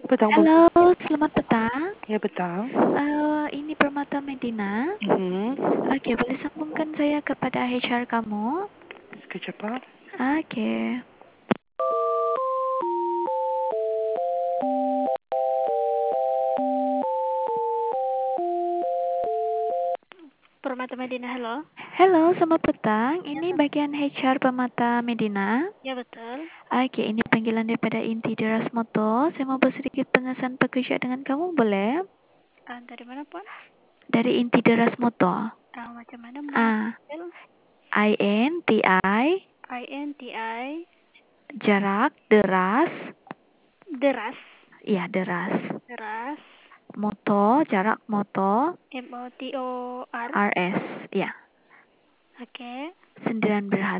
Petang, Bu. Halo, selamat petang. Ya, petang. Ini Permata Medina. Mhm. Oke, boleh sambungkan saya kepada HR kamu? Sekejap, Pak. Oke. Permata Medina, halo. Halo, selamat petang. Ini bagian HR Permata Medina. Ya betul. Oke, ini panggilan daripada Inti Deras Motor. Saya mau bersedikit pengesahan pekerja dengan kamu, boleh? Dari mana pun? Dari Inti Deras Motor. Macam mana mau? INTI INTI jarak deras. deras. Iya, deras. Deras. Motor, jarak motor. MOTOR. RS, ya. Oke. Sendirian berat.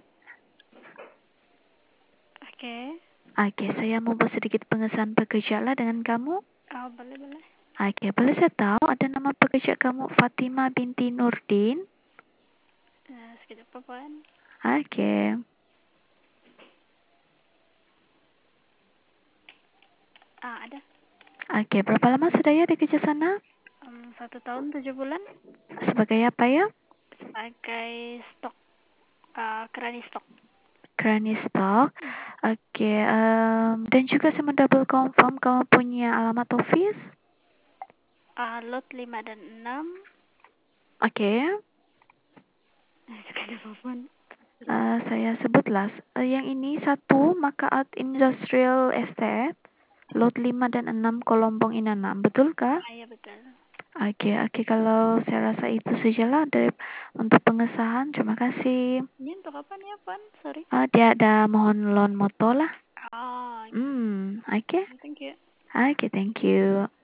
Oke. Oke, saya mau bersedikit pengesahan pekerja lah dengan kamu. Boleh. Oke, boleh saya tahu ada nama pekerja kamu Fatima binti Nurdin? Sekejap pun. Oke. Ada. Oke, berapa lama sudah ya di kerja sana? 1 tahun 7 bulan. Sebagai apa ya? Sebagai stok. Kerani stok. Kerani stok. Oke, dan juga saya mau double confirm kamu punya alamat office? Lot 5 dan 6. Oke. Sekejap pun. Saya sebutlah. Yang ini 1 Makaat Industrial Estate. Lot 5 dan 6 Kolombong Inanam, betulkah? Ya betul. Oke, kalau saya rasa itu sajalah dari untuk pengesahan. Terima kasih. Ini untuk apa nih, Pan? Sorry. Dia ada mohon loan motor lah. Oh, Oke. thank you. Oke, thank you.